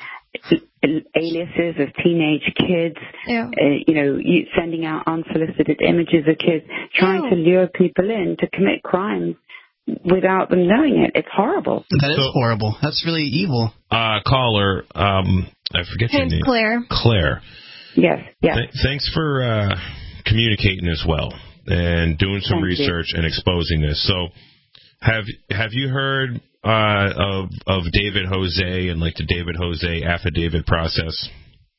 aliases of teenage kids, Yeah. uh, you know, you- sending out unsolicited images of kids, trying Ew. to lure people in to commit crimes without them knowing it. It's horrible. That is So- horrible. That's really evil. Uh, caller, um, I forget your Name's name. Claire. Claire. Yes, yes. Th- thanks for uh, communicating as well and doing some Thank you. research and exposing this. So, have have you heard uh, of of David Jose and like the David Jose affidavit process?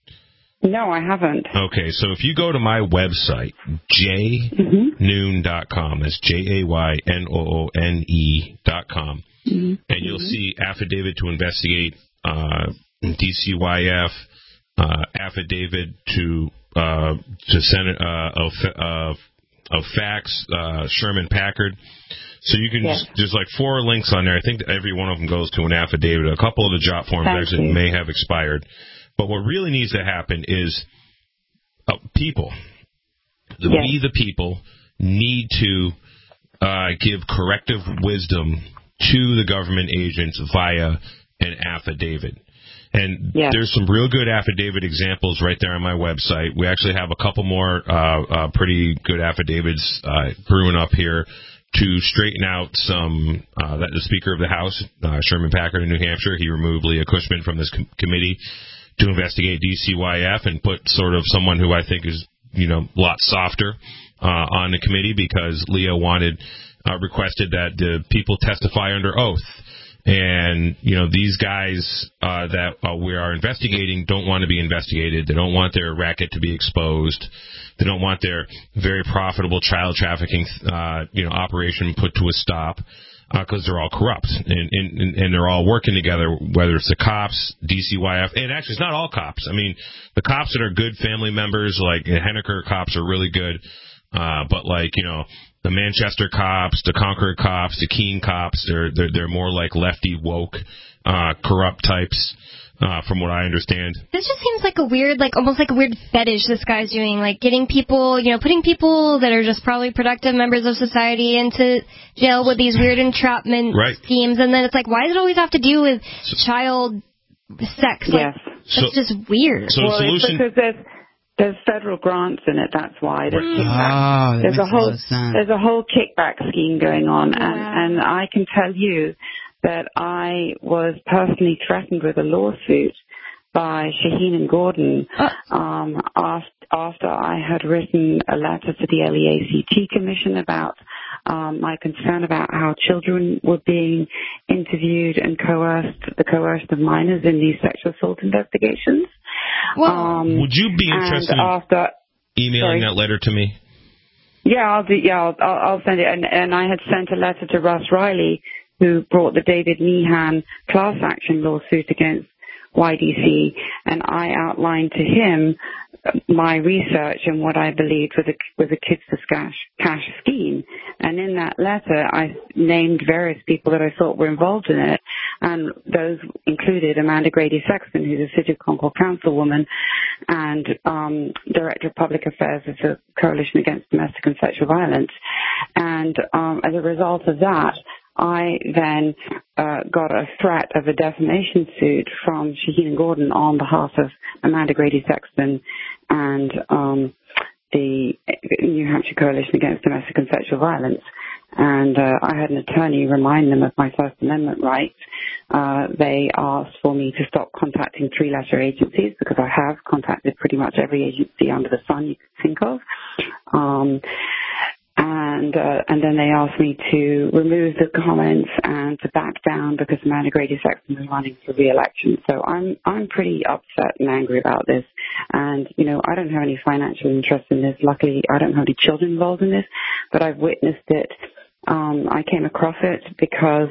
No, I haven't. Okay, so if you go to my website, j noon dot com, that's J A Y N O O N E dot com, Mm-hmm. and you'll see affidavit to investigate uh, D C Y F, uh, affidavit to uh, to Senate uh, of uh, of facts, uh, Sherman Packard. So you can Yes. just, there's like four links on there. I think that every one of them goes to an affidavit. A couple of the job forms Thank actually you. may have expired. But what really needs to happen is uh, people, the, Yes. we the people, need to uh, give corrective wisdom to the government agents via an affidavit. And Yes. there's some real good affidavit examples right there on my website. We actually have a couple more uh, uh, pretty good affidavits uh, brewing up here to straighten out some, uh, that the Speaker of the House, uh, Sherman Packard in New Hampshire, he removed Leah Cushman from this com- committee to investigate D C Y F and put sort of someone who I think is, you know, a lot softer uh, on the committee because Leah wanted, uh, requested that the people testify under oath. And, you know, these guys uh, that uh, we are investigating don't want to be investigated. They don't want their racket to be exposed. They don't want their very profitable child trafficking, uh, you know, operation put to a stop because uh, they're all corrupt and, and and they're all working together. Whether it's the cops, D C Y F, and actually it's not all cops. I mean, the cops that are good family members, like the Henniker cops, are really good. Uh, but like you know, the Manchester cops, the Concord cops, the Keene cops, they're they're they're more like lefty woke, uh, corrupt types. Uh, from what I understand. This just seems like a weird, like almost like a weird fetish this guy's doing, like getting people, you know, putting people that are just probably productive members of society into jail with these weird entrapment Right. schemes, and then it's like, why does it always have to do with child sex? Like, Yes. So- that's just weird. So the well, solution. it's because there's there's federal grants in it. That's why there's Right. kickback. Oh, that there's makes a a whole lot of sense. there's a whole kickback scheme going on, Wow. and and I can tell you that I was personally threatened with a lawsuit by Shaheen and Gordon um, after, after I had written a letter to the L E A C T Commission about um, my concern about how children were being interviewed and coerced, the coerced of minors in these sexual assault investigations. Well, Um, Would you be interested and in after, emailing sorry. that letter to me? Yeah, I'll do. Yeah, I'll, I'll I'll send it. And, and I had sent a letter to Russ Riley, who brought the David Meehan class action lawsuit against Y D C, and I outlined to him my research and what I believed was a was a Kids for Cash, cash scheme. And in that letter, I named various people that I thought were involved in it, and those included Amanda Grady Sexton, who's a City of Concord councilwoman and um, Director of Public Affairs of the Coalition Against Domestic and Sexual Violence. And um, as a result of that, I then uh, got a threat of a defamation suit from Shaheen and Gordon on behalf of Amanda Grady Sexton and um, the New Hampshire Coalition Against Domestic and Sexual Violence. And uh, I had an attorney remind them of my First Amendment rights. Uh, they asked for me to stop contacting three-letter agencies because I have contacted pretty much every agency under the sun you could think of. Um, And uh, and then they asked me to remove the comments and to back down because Amanda Grady Sexton was running for re-election. So I'm I'm pretty upset and angry about this. And you know I don't have any financial interest in this. Luckily, I don't have any children involved in this, but I've witnessed it. Um, I came across it because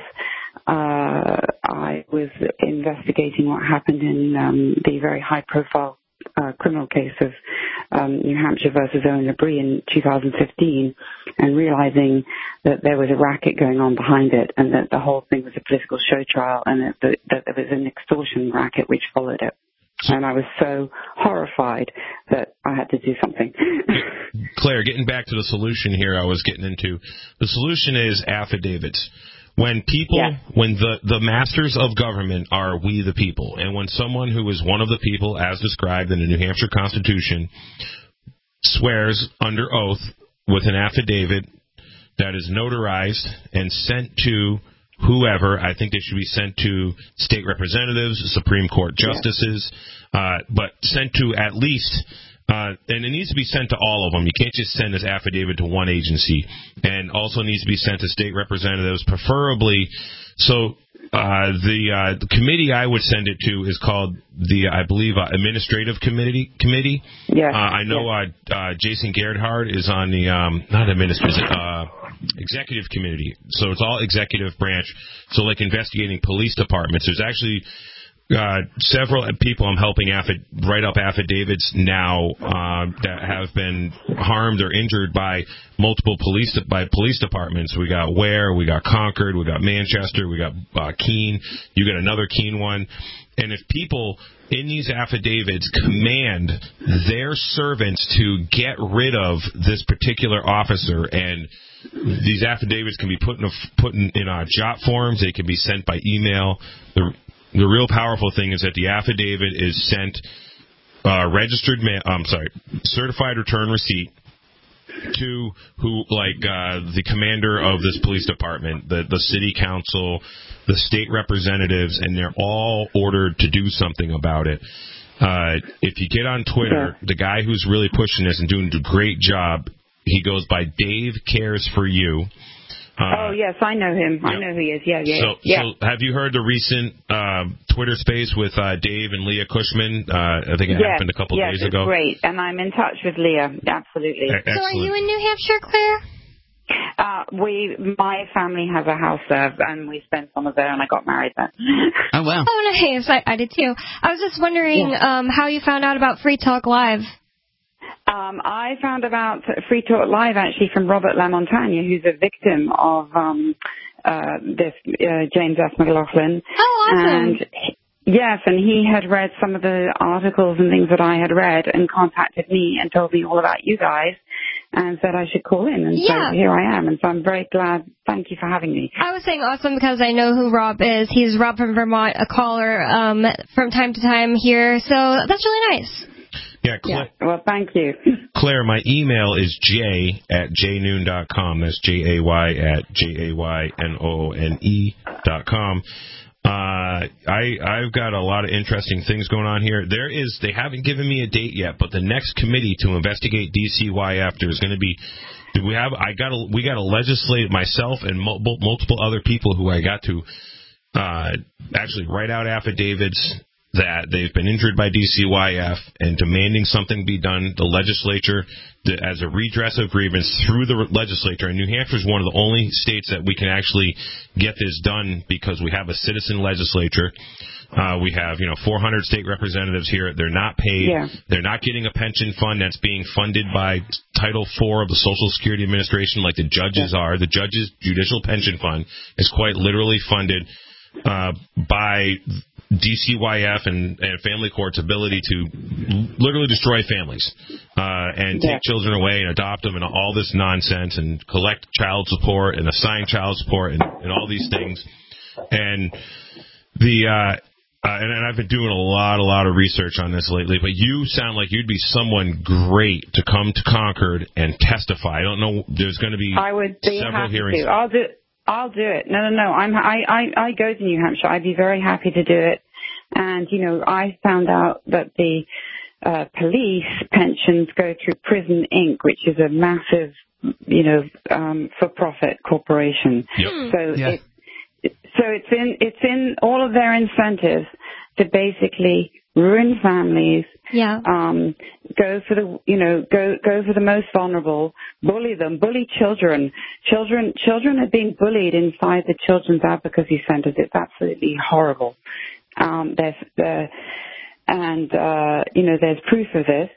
uh, I was investigating what happened in um, the very high-profile Uh, criminal case of um, New Hampshire versus Owen Labrie in two thousand fifteen, and realizing that there was a racket going on behind it, and that the whole thing was a political show trial, and that, that, that there was an extortion racket which followed it. And I was so horrified that I had to do something. Claire, getting back to the solution here I was getting into, the solution is affidavits. When people, Yeah. when the, the masters of government are we the people, and when someone who is one of the people, as described in the New Hampshire Constitution, swears under oath with an affidavit that is notarized and sent to whoever. I think they should be sent to state representatives, Supreme Court justices, yeah. uh, but sent to at least, uh, and it needs to be sent to all of them. You can't just send this affidavit to one agency. And also needs to be sent to state representatives, preferably. So uh, the, uh, the committee I would send it to is called the, I believe, uh, Administrative Committee. Committee. Yeah. Uh, I know yeah. uh, uh, Jason Gerhard is on the, um, not administrative, uh, executive committee. So it's all executive branch. So like investigating police departments. There's actually uh, several people I'm helping affi- write up affidavits now uh, that have been harmed or injured by multiple police by police departments. We got Ware, we got Concord, we got Manchester, we got uh, Keene. You got another Keene one. And if people in these affidavits command their servants to get rid of this particular officer, and these affidavits can be put in a, put in, in uh, jot forms, they can be sent by email. The the real powerful thing is that the affidavit is sent uh, registered, ma- I'm sorry, certified return receipt to who, like uh, the commander of this police department, the the city council, the state representatives, and they're all ordered to do something about it. Uh, if you get on Twitter, the guy who's really pushing this and doing a great job, he goes by Dave Cares for You. Uh, oh, yes, I know him. Yeah. I know who he is. Yeah, yeah. So, yeah. so have you heard the recent uh, Twitter space with uh, Dave and Leah Cushman? Uh, I think it yes, happened a couple yes, days it's ago. great, and I'm in touch with Leah. Absolutely. E- so are you in New Hampshire, Claire? Uh, we, my family has a house there, and we spent summer there, and I got married there. Oh, wow. Oh, nice. I, I did too. I was just wondering yeah. um, how you found out about Free Talk Live. Um, I found about Free Talk Live actually from Robert LaMontagne, who's a victim of um, uh, this uh, James F. McLaughlin. Oh, awesome. And he, yes, and he had read some of the articles and things that I had read and contacted me and told me all about you guys and said I should call in. And yeah. so here I am. And so I'm very glad. Thank you for having me. I was saying awesome because I know who Rob is. He's Rob from Vermont, a caller um, from time to time here. So that's really nice. Yeah, Claire, yeah, well, thank you. Claire, my email is jay at jaynoon dot com. That's J A Y at J A Y N O O N E dot com. Uh, I, I've got a lot of interesting things going on here. There is, they haven't given me a date yet, but the next committee to investigate D C Y F, there's going to be, we have, I got to, we got to legislate, myself and multiple, multiple other people who I got to, uh, actually write out affidavits that they've been injured by D C Y F and demanding something be done. The legislature, the, as a redress of grievance through the legislature, and New Hampshire is one of the only states that we can actually get this done because we have a citizen legislature. Uh, we have, you know, four hundred state representatives here. They're not paid. Yeah. They're not getting a pension fund that's being funded by Title four of the Social Security Administration like the judges yeah. are. The judges' judicial pension fund is quite literally funded uh, by D C Y F and, and family court's ability to literally destroy families uh, and take yeah. children away and adopt them and all this nonsense and collect child support and assign child support and, and all these things. And the uh, uh, and, and I've been doing a lot, a lot of research on this lately. But you sound like you'd be someone great to come to Concord and testify. I don't know. There's going to be I would be several happy hearings. To. I'll do. I'll do it. No, no, no. I'm, I, I, I go to New Hampshire. I'd be very happy to do it. And, you know, I found out that the uh, police pensions go through Prison Incorporated, which is a massive, you know, um, for-profit corporation. Yep. So, yeah. it, so it's in, it's in all of their incentives to basically ruin families, yeah. um, go for the, you know, go, go for the most vulnerable, bully them, bully children. Children, children are being bullied inside the children's advocacy centers. It's absolutely horrible. Um, there's, uh, and, uh, you know, there's proof of this.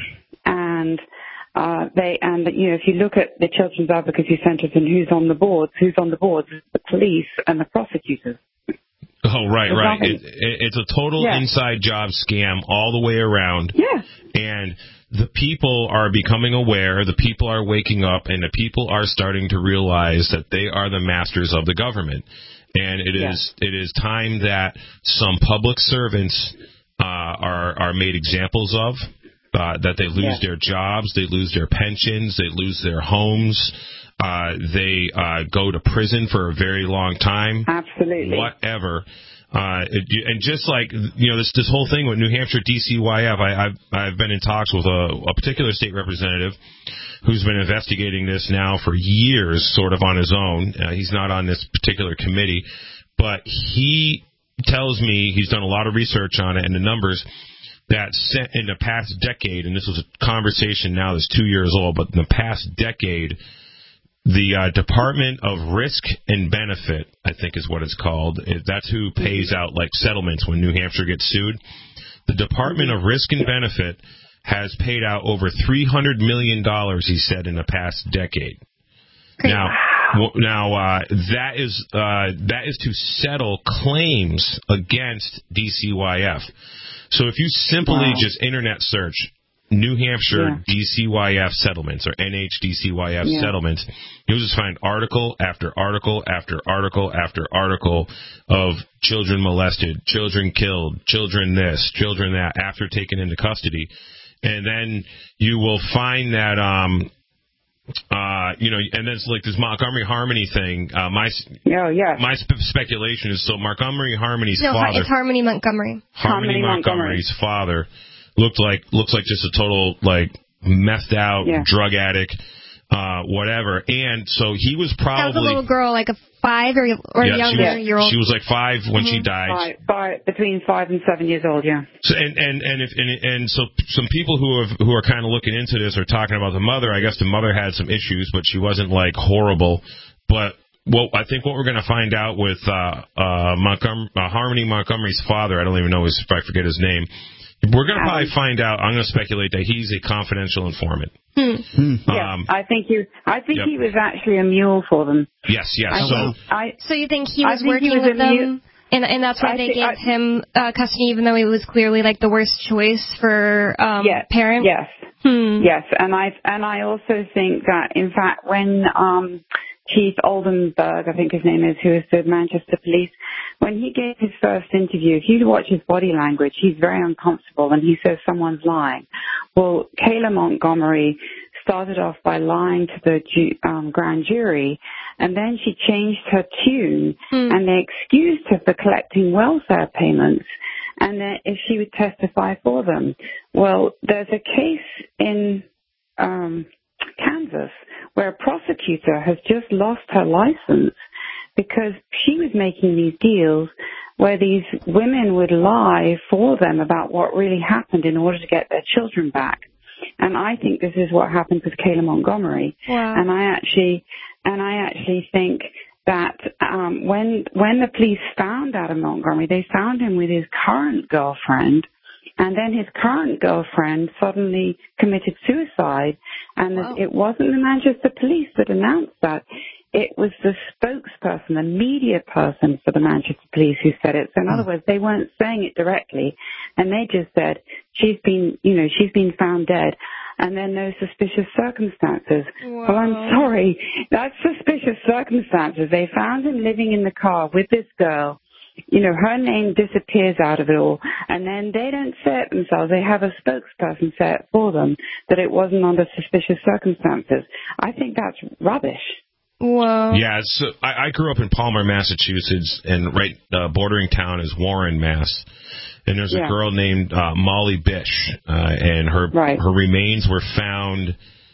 And, uh, they, and, you know, if you look at the children's advocacy centers and who's on the boards, who's on the boards, the police and the prosecutors. Oh, right, right. It, it, it's a total yeah. inside job scam all the way around. Yeah. And the people are becoming aware, the people are waking up, and the people are starting to realize that they are the masters of the government. And it yeah. is it is time that some public servants uh, are are made examples of. uh, that they lose Yeah. their jobs, they lose their pensions, they lose their homes, uh, they uh, go to prison for a very long time. Absolutely. Whatever. Uh, it, and just like, you know, this this whole thing with New Hampshire D C Y F, I, I've, I've been in talks with a, a particular state representative who's been investigating this now for years, sort of on his own. Uh, he's not on this particular committee, but he tells me he's done a lot of research on it and the numbers that sent in the past decade, and this was a conversation now that's two years old, but in the past decade, the uh, Department of Risk and Benefit, I think is what it's called. It, that's who pays out like settlements when New Hampshire gets sued. The Department of Risk and Benefit has paid out over three hundred million dollars, he said, in the past decade. Great. Now, w- now uh, that is uh, that is to settle claims against D C Y F. So if you simply wow. just internet search New Hampshire yeah. D C Y F settlements or N H D C Y F yeah. settlements, you'll just find article after article after article after article of children molested, children killed, children this, children that, after taken into custody. And then you will find that, um, uh, you know, and then it's like this Montgomery Harmony thing. Uh, my oh, yeah. my spe- speculation is so Montgomery Harmony's no, father. It's Harmony Montgomery. Harmony, Harmony Montgomery's Montgomery. father looked like looks like just a total like methed out yeah. drug addict, uh, whatever. And so he was probably that was a little girl, like a five or or yeah, younger she was, year old. She was like five when mm-hmm. she died. Five, five, between five and seven years old, yeah. So and and and if and, and so some people who have who are kind of looking into this are talking about the mother. I guess the mother had some issues, but she wasn't like horrible. But well, I think what we're going to find out with uh, uh, Montgomery, uh, Harmony Montgomery's father, I don't even know his, if I forget his name. We're going to probably find out. I'm going to speculate that he's a confidential informant. Hmm. Um, yeah, I think he. I think yep. he was actually a mule for them. Yes, yes. I so, think, I, so you think he was think working he was with them, mule. and and that's why I they think, gave I, him uh, custody, even though he was clearly like the worst choice for um, yes, parent. Yes, hmm. yes, and I and I also think that in fact when um, Chief Oldenburg, I think his name is, who is the Manchester Police, when he gave his first interview, if you watch his body language, he's very uncomfortable and he says someone's lying. Well, Kayla Montgomery started off by lying to the ju- um, grand jury, and then she changed her tune, mm. and they excused her for collecting welfare payments, and then if she would testify for them. Well, there's a case in um, Kansas where a prosecutor has just lost her license because she was making these deals where these women would lie for them about what really happened in order to get their children back. And I think this is what happened with Kayla Montgomery. Wow. And I actually, and I actually think that um, when when the police found Adam Montgomery, they found him with his current girlfriend, and then his current girlfriend suddenly committed suicide. And wow. it wasn't the Manchester Police that announced that. It was the spokesperson, the media person for the Manchester Police who said it. So in other words, they weren't saying it directly, and they just said, she's been, you know, she's been found dead, and then no suspicious circumstances. Wow. Well, I'm sorry, that's suspicious circumstances. They found him living in the car with this girl. You know, her name disappears out of it all, and then they don't say it themselves. They have a spokesperson say it for them, that it wasn't under suspicious circumstances. I think that's rubbish. Wow. Yeah, so I, I grew up in Palmer, Massachusetts, and right uh, bordering town is Warren, Mass. And there's yeah. a girl named uh, Molly Bish, uh, and her right. her remains were found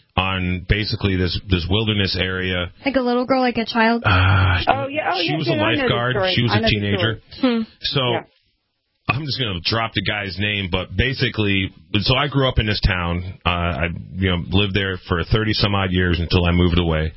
on basically this this wilderness area. Like a little girl, like a child. Uh, oh yeah, oh, she yeah, was yeah, a lifeguard. She was a teenager. Hmm. So. Yeah. I'm just going to drop the guy's name, but basically, so I grew up in this town. Uh, I you know lived there for thirty some odd years until I moved away.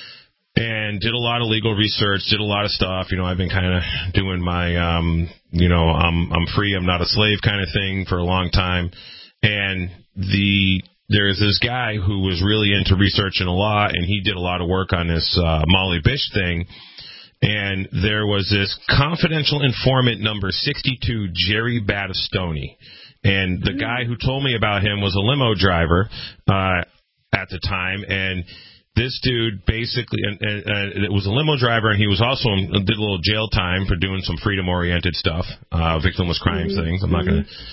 And did a lot of legal research, did a lot of stuff. You know, I've been kind of doing my, um, you know, I'm I'm free, I'm not a slave kind of thing for a long time. And the there's this guy who was really into researching a lot, and he did a lot of work on this uh, Molly Bish thing. And there was this confidential informant number sixty-two, Jerry Battistoni. And the guy who told me about him was a limo driver uh, at the time, and this dude basically, and, and, and it was a limo driver, and he was also did a little jail time for doing some freedom-oriented stuff, uh, victimless crimes mm-hmm. things. I'm not going to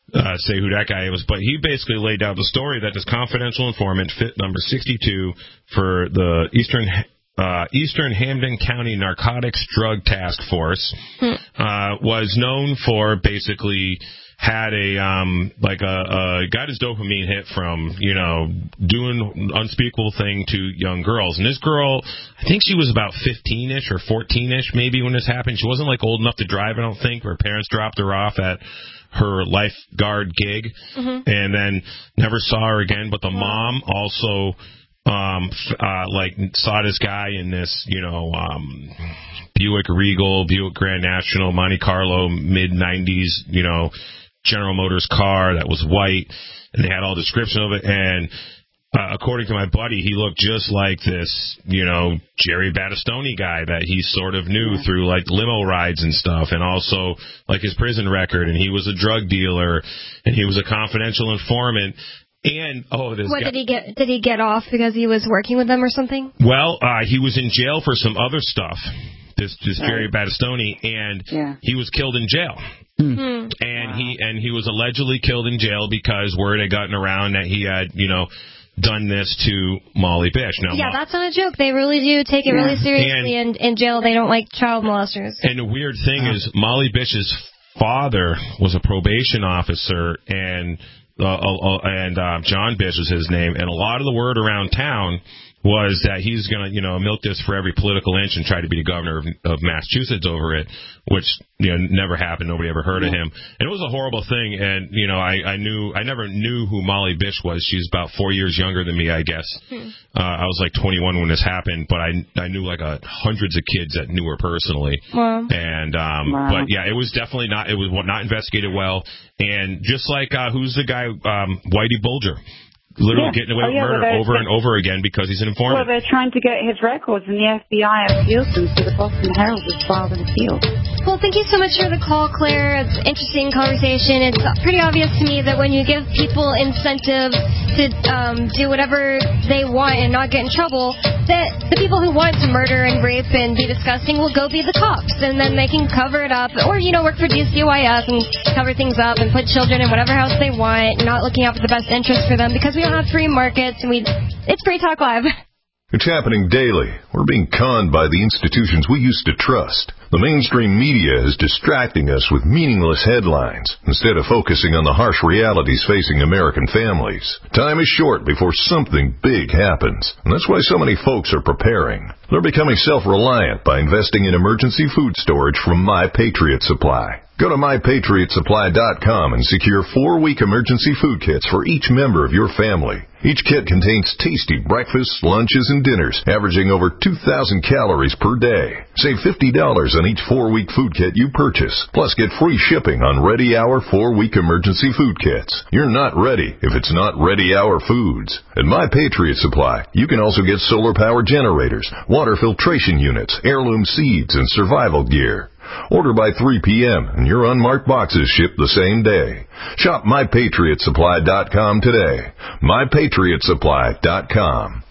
uh, say who that guy was, but he basically laid out the story that this confidential informant, fit number sixty-two for the Eastern uh, Eastern Hampden County Narcotics Drug Task Force, hmm. uh, was known for basically had a um like a, a got his dopamine hit from, you know, doing unspeakable thing to young girls. And this girl, I think she was about fifteen-ish or fourteen-ish maybe when this happened. She wasn't like old enough to drive, I don't think. Her parents dropped her off at her lifeguard gig, mm-hmm. and then never saw her again. But the mom also um uh like saw this guy in this, you know, um Buick Regal, Buick Grand National, Monte Carlo, mid nineties, you know, General Motors car that was white, and they had all description of it. And uh, according to my buddy, he looked just like this, you know, Jerry Battistoni guy that he sort of knew yeah. through like limo rides and stuff, and also like his prison record. And he was a drug dealer, and he was a confidential informant. And oh, this what guy, did he get? Did he get off because he was working with them or something? Well, uh, he was in jail for some other stuff. This, this right. Jerry Battistoni, and yeah. he was killed in jail. Hmm. And wow. he and he was allegedly killed in jail because word had gotten around that he had, you know, done this to Molly Bish. Now, yeah, that's not a joke. They really do take it yeah. really seriously. And in jail, they don't like child molesters. And the weird thing oh. is, Molly Bish's father was a probation officer, and uh, uh, and uh, John Bish is his name. And a lot of the word around town was that he's going to, you know, milk this for every political inch and try to be the governor of, of Massachusetts over it, which, you know, never happened. Nobody ever heard yeah. of him. And it was a horrible thing. And, you know, I, I knew, I never knew who Molly Bish was. She's about four years younger than me, I guess. Hmm. Uh, I was like twenty-one when this happened, but I, I knew like a, hundreds of kids that knew her personally. Wow. And, um, wow. but yeah, it was definitely not, it was not investigated well. And just like, uh, who's the guy, um, Whitey Bulger. Literally yeah. getting away oh, with yeah, murder well, over and over again because he's an informant. Well, they're trying to get his records, and the F B I appealed them, so the Boston Herald has filed an appeal. Well, thank you so much for the call, Claire. It's an interesting conversation. It's pretty obvious to me that when you give people incentive to um, do whatever they want and not get in trouble, that the people who want to murder and rape and be disgusting will go be the cops, and then they can cover it up, or, you know, work for D C Y S and cover things up and put children in whatever house they want, not looking out for the best interest for them, because we don't have free markets, and we it's Free Talk Live. It's happening daily. We're being conned by the institutions we used to trust. The mainstream media is distracting us with meaningless headlines instead of focusing on the harsh realities facing American families. Time is short before something big happens, and that's why so many folks are preparing. They're becoming self-reliant by investing in emergency food storage from My Patriot Supply. Go to my patriot supply dot com and secure four-week emergency food kits for each member of your family. Each kit contains tasty breakfasts, lunches, and dinners, averaging over two thousand calories per day. Save fifty dollars on each four-week food kit you purchase, plus get free shipping on Ready Hour four-week emergency food kits. You're not ready if it's not Ready Hour Foods. At My Patriot Supply, you can also get solar power generators, water filtration units, heirloom seeds, and survival gear. Order by three p.m. and your unmarked boxes ship the same day. Shop my patriot supply dot com today. my patriot supply dot com.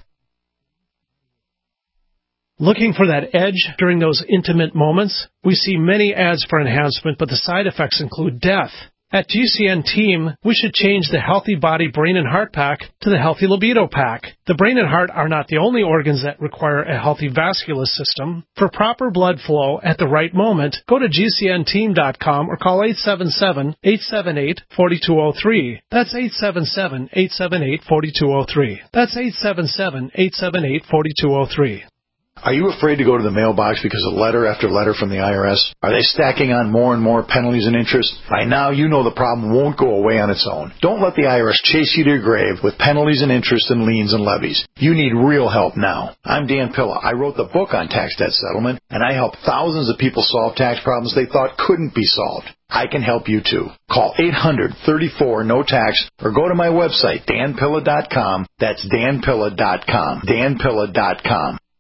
Looking for that edge during those intimate moments? We see many ads for enhancement, but the side effects include death. At G C N Team, we should change the Healthy Body Brain and Heart Pack to the Healthy Libido Pack. The brain and heart are not the only organs that require a healthy vascular system. For proper blood flow at the right moment, go to G C N team dot com or call eight seven seven, eight seven eight, four two zero three. That's eight seven seven, eight seven eight, four two zero three. That's eight seven seven, eight seven eight, four two zero three. Are you afraid to go to the mailbox because of letter after letter from the I R S? Are they stacking on more and more penalties and interest? By now, you know the problem won't go away on its own. Don't let the I R S chase you to your grave with penalties and interest and liens and levies. You need real help now. I'm Dan Pilla. I wrote the book on tax debt settlement, and I help thousands of people solve tax problems they thought couldn't be solved. I can help you too. Call eight hundred, thirty-four, no tax or go to my website, dan pilla dot com. That's dan pilla dot com. dan pilla dot com.